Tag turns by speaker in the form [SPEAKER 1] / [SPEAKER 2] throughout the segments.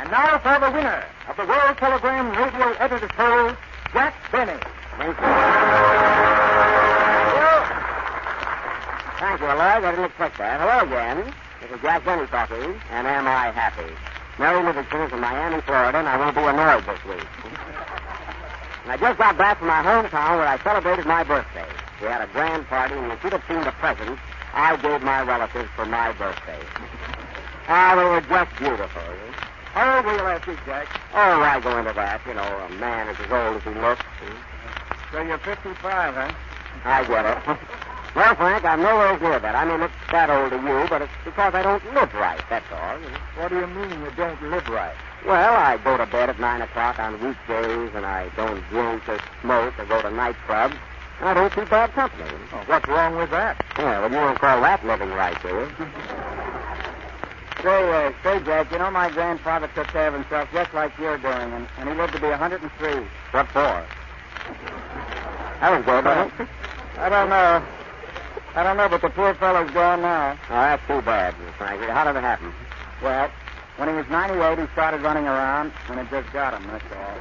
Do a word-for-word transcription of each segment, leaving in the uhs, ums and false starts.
[SPEAKER 1] And now for the winner of the World Telegram Radio Editor's Poll, Jack Benny.
[SPEAKER 2] Thank you. Thank you, Lloyd. I didn't expect that. Hello again. This is Jack Benny talking, and am I happy? Mary Livingston is in Miami, Florida, and I won't be annoyed this week. And I just got back from my hometown where I celebrated my birthday. We had a grand party, and you should have seen the presents I gave my relatives for my birthday. Ah, they were just beautiful.
[SPEAKER 1] How old were you last week, Jack?
[SPEAKER 2] Oh, why go into that? You know, a man is as old as he looks.
[SPEAKER 1] So you're fifty-five, huh?
[SPEAKER 2] I get it. Well, Frank, I'm nowhere near that. I may look that old to you, but it's because I don't live right, that's all. You know?
[SPEAKER 1] What do you mean you don't live right?
[SPEAKER 2] Well, I go to bed at nine o'clock on weekdays, and I don't drink or smoke or go to nightclubs. And I don't see bad company.
[SPEAKER 1] Oh, what's wrong with that?
[SPEAKER 2] Yeah, well, you don't call that living right, do you?
[SPEAKER 1] Say, uh, say, Jack, you know my grandfather took care of himself just like you're doing, and, and he lived to be one hundred three.
[SPEAKER 2] What for? That was good, wasn't it?
[SPEAKER 1] I don't know. I don't know, but the poor fellow's gone now.
[SPEAKER 2] Oh, that's too bad, Frank. How did it happen?
[SPEAKER 1] Well, when he was ninety-eight, he started running around, and it just got him, that's all.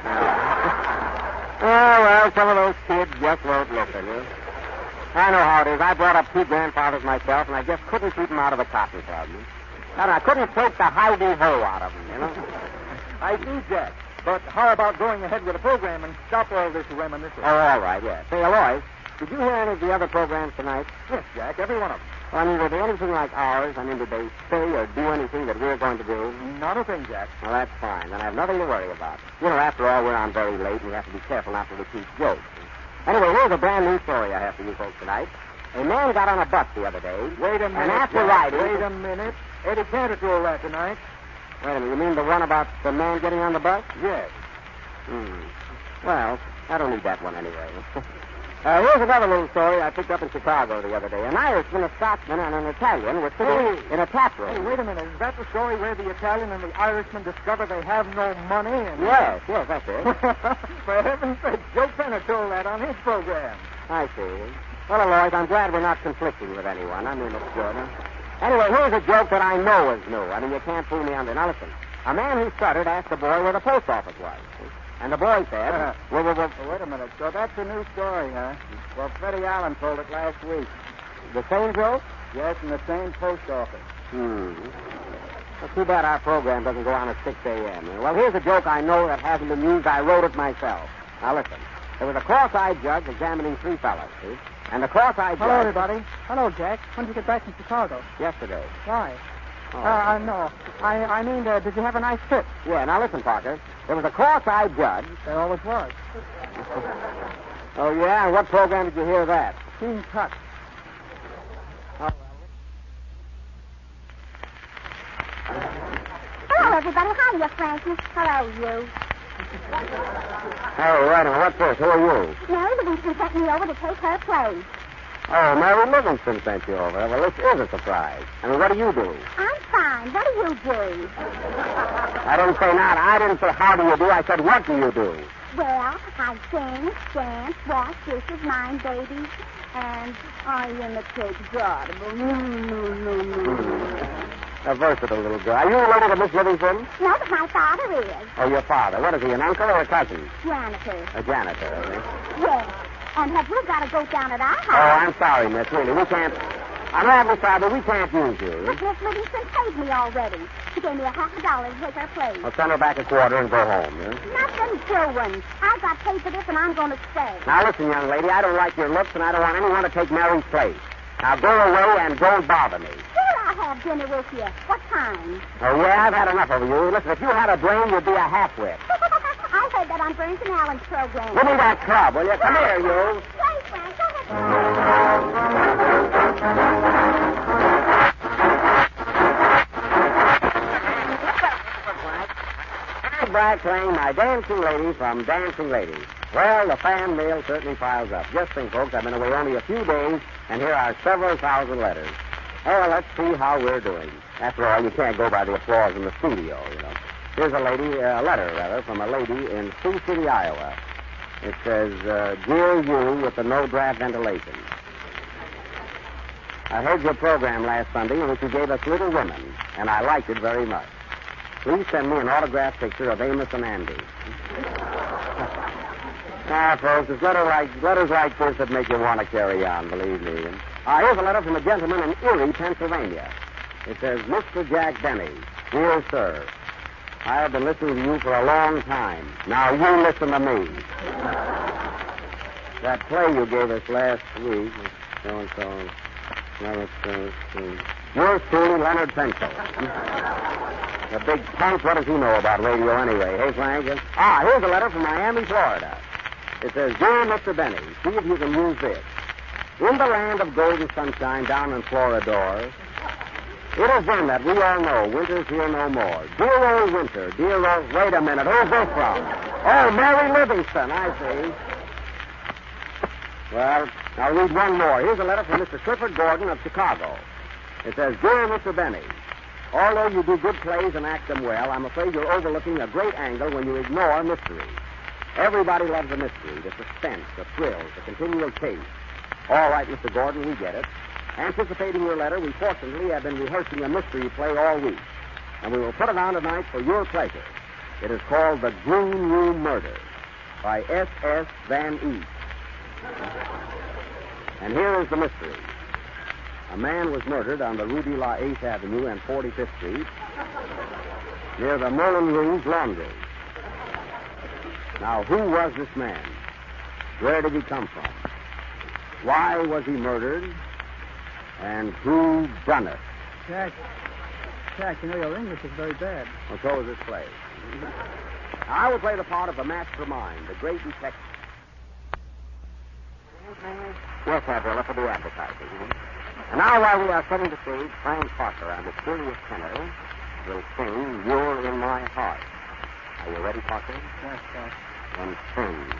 [SPEAKER 2] Oh, well, some of those kids just won't listen, you. I know how it is. I brought up two grandfathers myself, and I just couldn't keep them out of the cotton club. And I couldn't take the hidey-ho out of them, you know?
[SPEAKER 1] I see, Jack. But how about going ahead with the program and stop all this reminiscing?
[SPEAKER 2] Oh, all right, yeah. Say, Aloy, did you hear any of the other programs tonight?
[SPEAKER 1] Yes, Jack, every one of them.
[SPEAKER 2] Well, I mean, were they anything like ours? I mean, did they say or do anything that we're going to do?
[SPEAKER 1] Not a thing, Jack.
[SPEAKER 2] Well, that's fine. Then I have nothing to worry about. You know, after all, we're on very late, and we have to be careful not to repeat jokes. Anyway, here's a brand new story I have for you folks tonight. A man got on a bus the other day.
[SPEAKER 1] Wait a minute.
[SPEAKER 2] And after
[SPEAKER 1] Jack,
[SPEAKER 2] riding...
[SPEAKER 1] Wait a minute. Eddie Cantor told that tonight.
[SPEAKER 2] Wait a minute. You mean the one about the man getting on the bus?
[SPEAKER 1] Yes.
[SPEAKER 2] Hmm. Well, I don't need that one anyway. uh, here's another little story I picked up in Chicago the other day. An Irishman, a Scotsman, and an Italian were sitting
[SPEAKER 1] Hey.
[SPEAKER 2] in a tap room.
[SPEAKER 1] Hey, wait a minute. Is that the story where the Italian and the Irishman discover they have no money? And...
[SPEAKER 2] Yes, yes, that's it.
[SPEAKER 1] For heaven's sake, Joe Penner told that on his program.
[SPEAKER 2] I see. Well, Aloys, I'm glad we're not conflicting with anyone. I mean, it's good. Huh? Anyway, here's a joke that I know is new. I mean, you can't fool me on it. Now, listen. A man who stuttered asked the boy where the post office was. And the boy said...
[SPEAKER 1] Uh,
[SPEAKER 2] well, well, well,
[SPEAKER 1] well, wait a minute. So that's a new story, huh? Well, Freddie Allen told it last week.
[SPEAKER 2] The same joke?
[SPEAKER 1] Yes, in the same post office.
[SPEAKER 2] Hmm. Well, too bad our program doesn't go on at six a.m. Well, here's a joke I know that hasn't been used. I wrote it myself. Now, listen. There was a cross-eyed judge examining three fellas, see? And the cross-eyed
[SPEAKER 3] Hello,
[SPEAKER 2] judge...
[SPEAKER 3] everybody. Hello, Jack. When did you get back from Chicago?
[SPEAKER 2] Yesterday.
[SPEAKER 3] Why?
[SPEAKER 2] Oh.
[SPEAKER 3] Uh, uh, no. I, I mean, uh, did you have a nice trip?
[SPEAKER 2] Yeah, now listen, Parker. There was a cross-eyed judge.
[SPEAKER 3] There always was.
[SPEAKER 2] Oh, yeah? And what program did you hear that?
[SPEAKER 3] King Tut.
[SPEAKER 4] Hello, everybody. Hiya, Frankie. Hello, you.
[SPEAKER 2] Oh, right. And what's this? Who are you?
[SPEAKER 4] Mary Livingston sent me over to take her place.
[SPEAKER 2] Oh, Mary Livingston sent you over. Well, this is a surprise. I mean, what do you do?
[SPEAKER 4] I'm fine. What do you do?
[SPEAKER 2] I didn't say not. I didn't say how do you do. I said what do you do?
[SPEAKER 4] Well, I sing, dance, wash dishes, mind babies, and I imitate God.
[SPEAKER 2] A versatile little girl. Are you related to Miss Livingston?
[SPEAKER 4] No, but my father is.
[SPEAKER 2] Oh, your father. What is he, an uncle or a cousin?
[SPEAKER 4] Janitor.
[SPEAKER 2] A janitor, is he?
[SPEAKER 4] Yes. And have you got to go down at our
[SPEAKER 2] Oh,
[SPEAKER 4] house?
[SPEAKER 2] I'm sorry, miss. Really, we can't... I'm awfully sorry, but we can't use you.
[SPEAKER 4] But Miss Livingston paid me already. She gave me a half a dollar to take her place.
[SPEAKER 2] Well, send her back a quarter and go home, yeah?
[SPEAKER 4] Nothing doing. I got paid for this, and I'm going to stay.
[SPEAKER 2] Now, listen, young lady, I don't like your looks, and I don't want anyone to take Mary's place. Now, go away and don't bother me.
[SPEAKER 4] Sure, I'll have dinner with you. What time?
[SPEAKER 2] Oh, yeah, I've had enough of you. Listen, if you had a brain, you'd be a half-wit.
[SPEAKER 4] I heard that on Burns and Allen's program.
[SPEAKER 2] Give me that club, will you? Come here, you.
[SPEAKER 4] Say, Frank, go ahead.
[SPEAKER 2] I'm Brad playing my Dancing Lady from Dancing Ladies. Well, the fan mail certainly piles up. Just think, folks, I've been away only a few days, and here are several thousand letters. Oh, well, let's see how we're doing. After all, you can't go by the applause in the studio, you know. Here's a lady, uh, a letter, rather, from a lady in Sioux City, Iowa. It says, uh, Dear you with the no-draft ventilation. I heard your program last Sunday in which you gave us Little Women, and I liked it very much. Please send me an autographed picture of Amos and Andy. Ah, folks, it's letters like, letters like this that make you want to carry on, believe me. Uh, here's a letter from a gentleman in Erie, Pennsylvania. It says, Mister Jack Benny, dear sir, I have been listening to you for a long time. Now you listen to me. That play you gave us last week, so-and-so, yours truly, Leonard Pencil. The big punk, what does he know about radio anyway? Hey, Frank? Ah, here's a letter from Miami, Florida. It says, Dear Mister Benny, see if you can use this. In the land of golden sunshine down in Floridor, it is then that we all know winter's here no more. Dear old winter, dear old... Wait a minute, who's this from? Oh, Mary Livingston, I see. Well, I'll read one more. Here's a letter from Mister Clifford Gordon of Chicago. It says, Dear Mister Benny, although you do good plays and act them well, I'm afraid you're overlooking a great angle when you ignore mystery. Everybody loves a mystery, the suspense, the thrills, the continual chase. All right, Mister Gordon, we get it. Anticipating your letter, we fortunately have been rehearsing a mystery play all week, and we will put it on tonight for your pleasure. It is called The Green Room Murder by S S Van East. And here is the mystery. A man was murdered on the Rue de la eighth Avenue and forty-fifth Street near the Merlin Rouge Laundry. Now, who was this man? Where did he come from? Why was he murdered? And who done it?
[SPEAKER 3] Jack, Jack, you know your English is very bad.
[SPEAKER 2] Well, so is this play. I will play the part of the mastermind, the great detective. Yes, Avril, for the advertising. And now, while we are setting the stage, Frank Parker, our mysterious tenor, will sing You're in My Heart. Are you ready, Parker?
[SPEAKER 3] Yes, sir.
[SPEAKER 2] Then sing.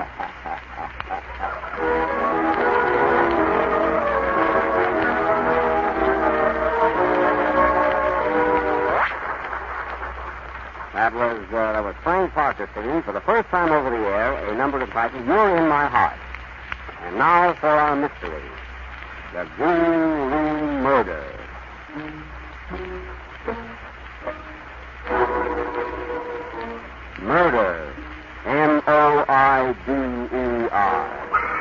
[SPEAKER 2] That was, uh, that was Frank Parker singing for the first time over the air a number entitled You're in My Heart. And now for our mystery, The Green Room Murder. Murder. M O I D E R.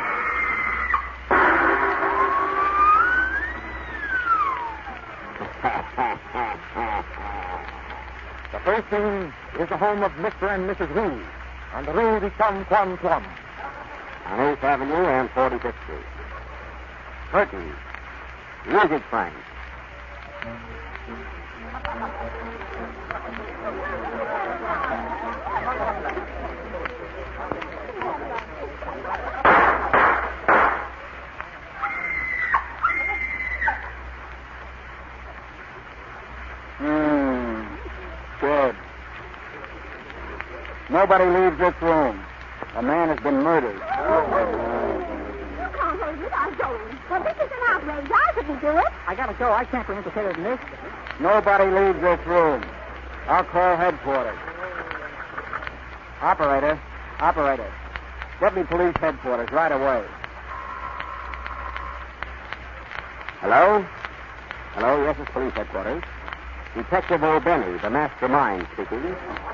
[SPEAKER 5] The first scene is the home of Mister and Missus Rouge on the Rue de Plum Plum Plum.
[SPEAKER 2] On eighth Avenue and forty-fifth Street. Curtain. Music, Frank.
[SPEAKER 1] Hmm. Good. Nobody leaves this room. A man has been murdered.
[SPEAKER 4] You can't hold it. I'm going. Well, this is an outrage. I couldn't do it.
[SPEAKER 3] I gotta go. I can't be implicated in this.
[SPEAKER 1] Nobody leaves this room. I'll call headquarters. Operator. Operator. Get me police headquarters right away.
[SPEAKER 2] Hello? Hello, yes, it's police headquarters. Detective O'Benny, the mastermind, speaking.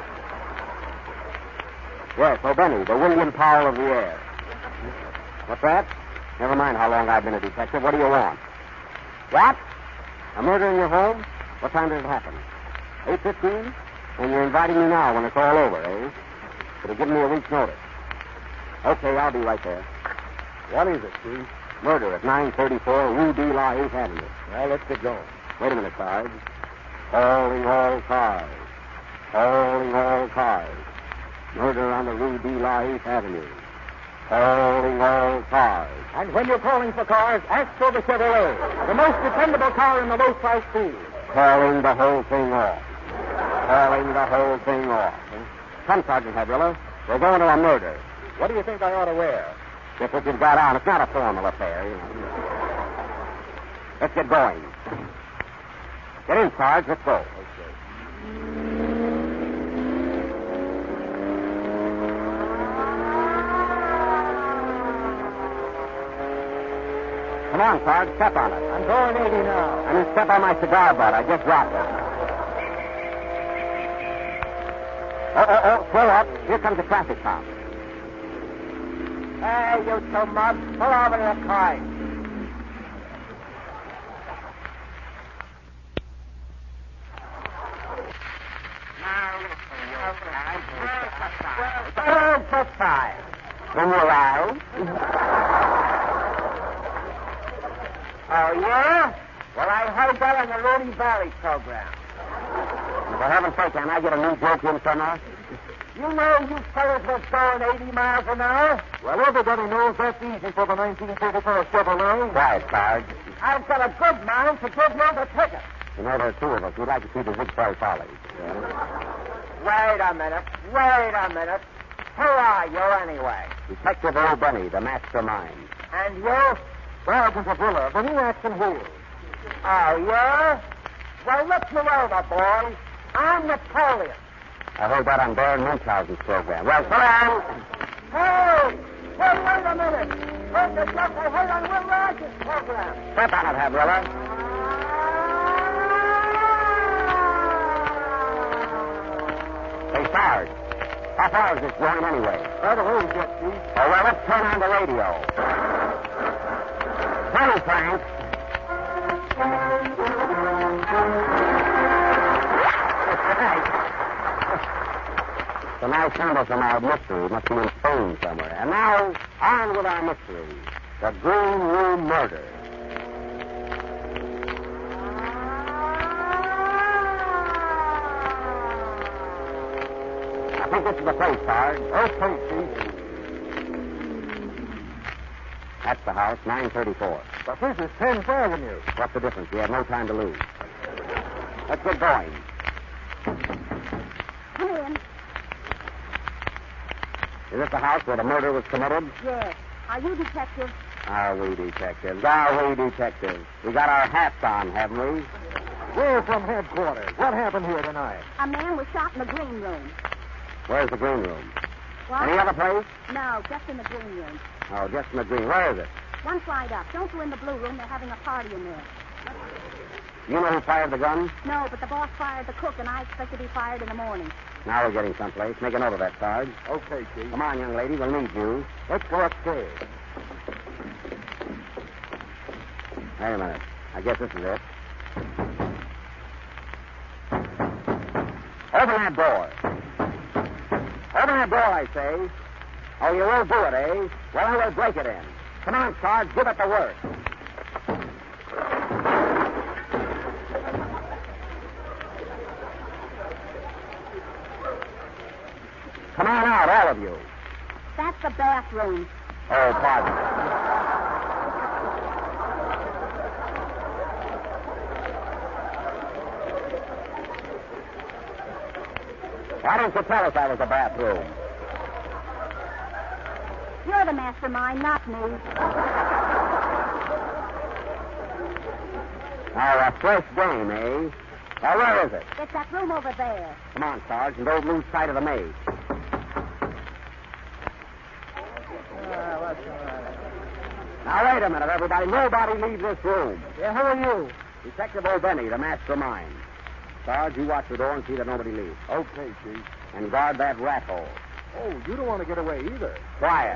[SPEAKER 2] Yes, O'Benny, the William Powell of the air. What's that? Never mind how long I've been a detective. What do you want? What? A murder in your home? What time did it happen? eight fifteen? And you're inviting me now when it's all over, eh? Could have given me a week's notice. Okay, I'll be right there.
[SPEAKER 5] What is it, Chief?
[SPEAKER 2] Murder at nine thirty-four Rue de la eighth Avenue.
[SPEAKER 5] Well, let's get going.
[SPEAKER 2] Wait a minute, Sarge. Calling all cars. Calling all cars. Murder on the Rue de la eighth Avenue. Calling all cars.
[SPEAKER 5] And when you're calling for cars, ask for the Chevrolet, the most dependable car in the low-price field.
[SPEAKER 2] Calling the whole thing off. Calling the whole thing off. Come, Sergeant Hadrilla. We're going to a murder.
[SPEAKER 5] What do you think I ought to wear?
[SPEAKER 2] Just what you've got on. It's not a formal affair. You know. Let's get going. Get in, Sarge. Let's go. Come on, Sarge. Step on it.
[SPEAKER 5] I'm going eighty now.
[SPEAKER 2] And then step on my cigar butt. I just dropped it. Oh, oh, oh, pull up. Here comes the traffic cop.
[SPEAKER 1] Hey, you two mugs, pull over to the car.
[SPEAKER 2] Where's the time? When you arrive.
[SPEAKER 1] Oh, yeah? Well, I heard that on the Rudy Valley program.
[SPEAKER 2] For heaven's sake, can I get a new joke in somewhere?
[SPEAKER 1] You know you fellas was going eighty miles an hour?
[SPEAKER 5] Well, everybody knows that's easy for the nineteen thirty-four Chevrolet.
[SPEAKER 2] Quiet, Sarge.
[SPEAKER 1] I've got a good mind to give you the ticket.
[SPEAKER 2] You know, there's two of us. We'd like to see the Ziegfeld Follies.
[SPEAKER 1] Wait a minute. Wait a minute. Who are you, anyway?
[SPEAKER 2] Detective Earl Benny, the mastermind.
[SPEAKER 1] And you?
[SPEAKER 5] Sergeant Avila, the new action wheel.
[SPEAKER 1] Oh, yeah? Well, look you over, boys. I'm Napoleon.
[SPEAKER 2] I heard that on Baron Munchausen's program. Well, so long.
[SPEAKER 1] Hey! Hey, wait a minute. Heard the stuff I heard on Will Rogers' program.
[SPEAKER 2] Step on it, Avila. Hey, Sarge. How far is this going anyway?
[SPEAKER 5] Right away, Jet Chief.
[SPEAKER 2] Oh, well, let's turn on the radio. Tell me, Frank. So now sample from our mystery must be in Spain somewhere. And now, on with our mystery. The Green Room Murder. I think this is the place, Sarge.
[SPEAKER 5] Okay, Chief.
[SPEAKER 2] That's the house, nine thirty-four.
[SPEAKER 5] But this is tenth Avenue.
[SPEAKER 2] What's the difference? We have no time to lose. Let's get going.
[SPEAKER 4] Come in.
[SPEAKER 2] Is this the house where the murder was committed?
[SPEAKER 4] Yes. Are you detective?
[SPEAKER 2] Are we detectives? Are we detectives? We got our hats on, haven't we?
[SPEAKER 5] We're from headquarters. What happened here tonight?
[SPEAKER 4] A man was shot in the green room.
[SPEAKER 2] Where's the green room?
[SPEAKER 4] What?
[SPEAKER 2] Any other place?
[SPEAKER 4] No, just in the green room.
[SPEAKER 2] Oh, just in the green. Where is it?
[SPEAKER 4] One flight up. Don't go in the blue room. They're having a party in there.
[SPEAKER 2] You know who fired the gun?
[SPEAKER 4] No, but the boss fired the cook, and I expect to be fired in the morning.
[SPEAKER 2] Now we're getting someplace. Make a note of that, Sarge.
[SPEAKER 5] Okay, Chief.
[SPEAKER 2] Come on, young lady. We'll need you.
[SPEAKER 5] Let's go upstairs.
[SPEAKER 2] Wait a minute. I guess this is it. Open that door. Open that door, I say. Oh, you won't do it, eh? Well, I will break it in. Come on, Sarge. Give it the work. Come on out, all of you.
[SPEAKER 4] That's the bathroom.
[SPEAKER 2] Oh, pardon. Why don't you tell us that was the bathroom?
[SPEAKER 4] You're the mastermind, not me.
[SPEAKER 2] Now, a fresh game, eh? Now, where is it?
[SPEAKER 4] It's that room over there.
[SPEAKER 2] Come on, Sarge, and don't lose sight of the maze. Now, wait a minute, everybody. Nobody leave this room.
[SPEAKER 1] Yeah, who are you?
[SPEAKER 2] Detective O'Benny, the mastermind. Sarge, you watch the door and see that nobody leaves.
[SPEAKER 5] Okay, Chief.
[SPEAKER 2] And guard that rat hole.
[SPEAKER 5] Oh, you don't want to get away either.
[SPEAKER 2] Quiet.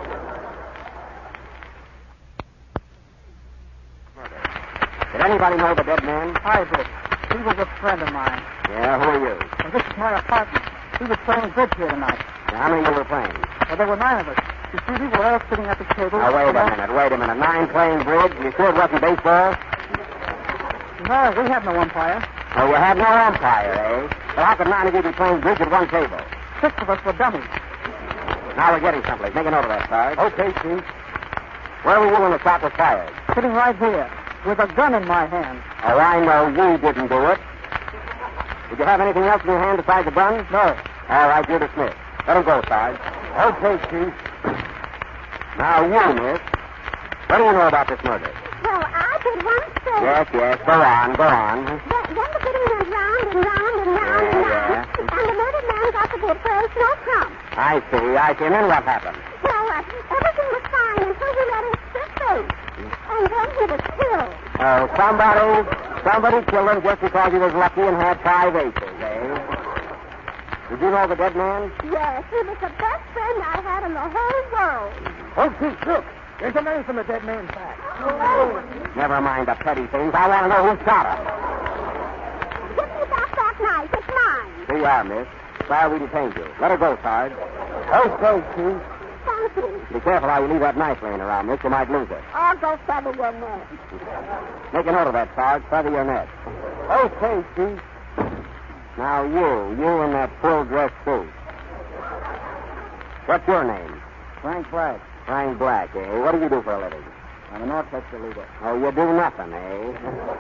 [SPEAKER 2] Did anybody know the dead man?
[SPEAKER 3] I did. He was a friend of mine.
[SPEAKER 2] Yeah, who are you?
[SPEAKER 3] Well, this is my apartment. He was playing bridge here tonight.
[SPEAKER 2] Now, how many you were playing?
[SPEAKER 3] Well, there were nine of us. You see, we were all sitting at the table.
[SPEAKER 2] Now, wait a minute, wait a minute. Nine playing bridge? You sure it wasn't baseball?
[SPEAKER 3] No, we have no umpire.
[SPEAKER 2] Oh, you have no umpire, eh? Well, how could nine of you be playing bridge at one table?
[SPEAKER 3] Six of us were dummies.
[SPEAKER 2] Now we're getting someplace. Make a note of that, Sarge.
[SPEAKER 5] Okay, Chief.
[SPEAKER 2] Where were you when the shot was fired?
[SPEAKER 3] Sitting right here, with a gun in my hand.
[SPEAKER 2] Oh, I know you didn't do it. Did you have anything else in your hand besides the gun?
[SPEAKER 3] No.
[SPEAKER 2] All right, you're dismissed. Let him go, Sarge.
[SPEAKER 5] Okay, Chief.
[SPEAKER 2] Now, you, miss. What do you know about this murder?
[SPEAKER 4] Well, I did one thing.
[SPEAKER 2] Yes, yes. Go on, go on.
[SPEAKER 4] Then, then the bidding went round and round and round and
[SPEAKER 2] Yeah,
[SPEAKER 4] round. And the murdered man got the bid for a snow crumb.
[SPEAKER 2] I see, I see. And then what happened?
[SPEAKER 4] Well, uh, everything was fine until we let him spit face. And then he was killed.
[SPEAKER 2] Oh, somebody, somebody killed him just because he was lucky and had five aces, eh? Did you know the dead man?
[SPEAKER 4] Yes, he was the best friend I had in the whole world.
[SPEAKER 5] Oh, Chief, look. There's a man from the dead man's back.
[SPEAKER 4] Oh.
[SPEAKER 2] Never mind the petty things. I want to know who shot him.
[SPEAKER 4] Give me back that knife. It's mine.
[SPEAKER 2] Here you are, miss. Sorry we detained you. Let her go, Sarge.
[SPEAKER 5] Okay, Chief.
[SPEAKER 4] Thank you.
[SPEAKER 2] Be careful how you leave that knife laying around, miss. You might lose it.
[SPEAKER 4] I'll go feather your neck.
[SPEAKER 2] Make a note of that, Sarge. Feather your neck.
[SPEAKER 5] Okay, Chief.
[SPEAKER 2] Now, you. You in that full dress suit. What's your name?
[SPEAKER 1] Frank Black.
[SPEAKER 2] Frank Black, eh? What do you do for a living?
[SPEAKER 1] I'm an orchestra leader.
[SPEAKER 2] Oh, you do nothing, eh?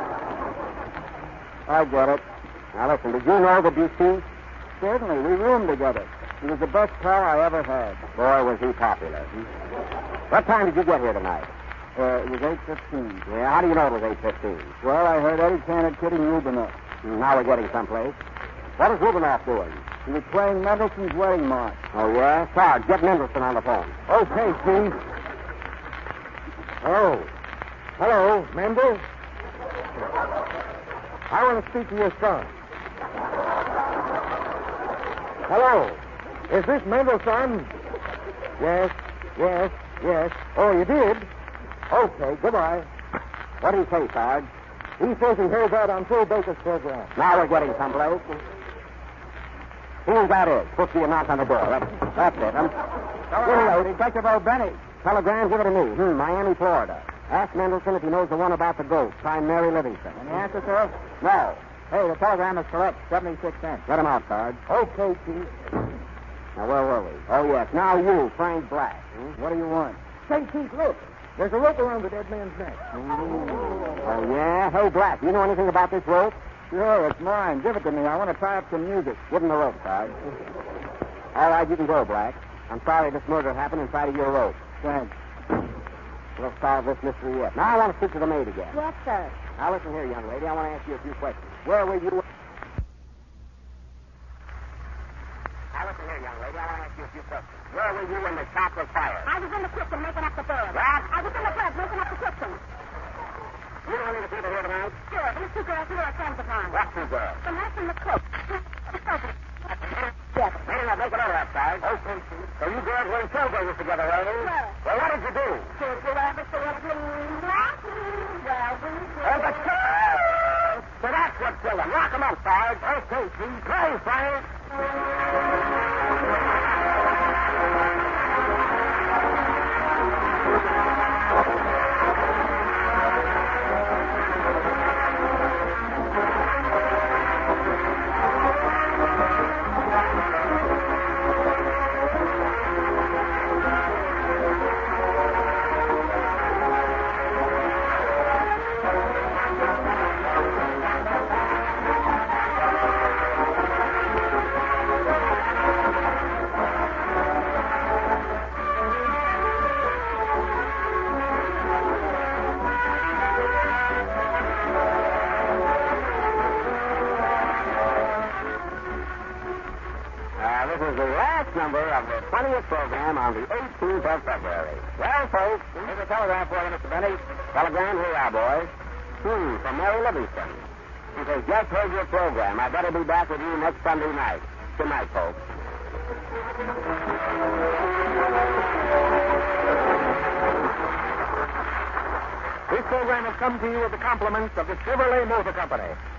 [SPEAKER 1] I get it.
[SPEAKER 2] Now, listen, did you know the deceased?
[SPEAKER 1] Certainly. We roomed together. He was the best pal I ever had.
[SPEAKER 2] Boy, was he popular. What time did you get here tonight?
[SPEAKER 1] Uh, it was eight fifteen.
[SPEAKER 2] Yeah, how do you know it was eight fifteen?
[SPEAKER 1] Well, I heard Eddie Cannon kidding Rubinoff.
[SPEAKER 2] Now we're getting someplace. What is Rubinoff doing?
[SPEAKER 1] He was playing Mendelssohn's Wedding March.
[SPEAKER 2] Oh, yeah? Sarge, get Mendelssohn on the phone.
[SPEAKER 5] Okay, Chief. Oh. Hello, Mendel. I want to speak to your son. Hello. Is this Mendelssohn? Yes, yes, yes. Oh, you did? Okay, goodbye.
[SPEAKER 2] What do you say, Sarge?
[SPEAKER 5] He says he heard that on Phil Baker's program.
[SPEAKER 2] Now we're getting someplace. Who that is? Supposed to be a knock on the door. That's, that's it. I'm...
[SPEAKER 1] Hello, Detective O'Benny.
[SPEAKER 2] Telegram, give it to me. Hmm, Miami, Florida. Ask Mendelssohn if he knows the one about the ghost. Signed Mary Livingston.
[SPEAKER 1] Any answer, sir?
[SPEAKER 2] No.
[SPEAKER 1] Hey, the telegram is correct. seventy-six cents.
[SPEAKER 2] Let him out, Sarge.
[SPEAKER 5] Okay, Chief.
[SPEAKER 2] Now, where were we? Oh, yes. Now you, Frank Black. Hmm?
[SPEAKER 1] What do you want?
[SPEAKER 5] Say, Chief, look. There's a rope around the dead man's neck.
[SPEAKER 2] Oh, yeah? Hey, Black, you know anything about this rope?
[SPEAKER 1] Sure, it's mine. Give it to me. I want to tie up some music.
[SPEAKER 2] Give him the rope, Sarge. All right, you can go, Black. I'm sorry this murder happened inside of your rope.
[SPEAKER 1] Thanks.
[SPEAKER 2] We'll solve this mystery yet. Now I want to speak to the maid again.
[SPEAKER 4] Yes, sir.
[SPEAKER 2] Now listen here, young lady. I want to ask you a few questions. Where were you? Now listen here, young lady. I want to ask you a few questions. Where were you when the shot was fired?
[SPEAKER 4] I was in the kitchen making up the bed.
[SPEAKER 2] What?
[SPEAKER 4] I was in the bed making up the kitchen.
[SPEAKER 2] You know any of the people here tonight?
[SPEAKER 4] Sure, these two girls here are friends of mine.
[SPEAKER 2] What two girls?
[SPEAKER 4] The nurse and the cook. Yes.
[SPEAKER 2] Wait a minute, make it over that side. Okay, Chief. So you girls were in showgames together, were you?
[SPEAKER 4] Yes.
[SPEAKER 2] Well, what did you do?
[SPEAKER 4] Did you ever see a green grass? Well, we did.
[SPEAKER 2] Oh, but so that's what killed him. Lock him up, Sarge. Okay, Chief. Play, Frank. This is the last number of the twentieth program on the eighteenth of February. Well, folks, here's a telegram for you, Mister Benny. Telegram, here you are, boys. Hmm, from Mary Livingston. She says, just heard your program. I better be back with you next Sunday night. Good night, folks.
[SPEAKER 5] This program has come to you with the compliments of the Chevrolet Motor Company.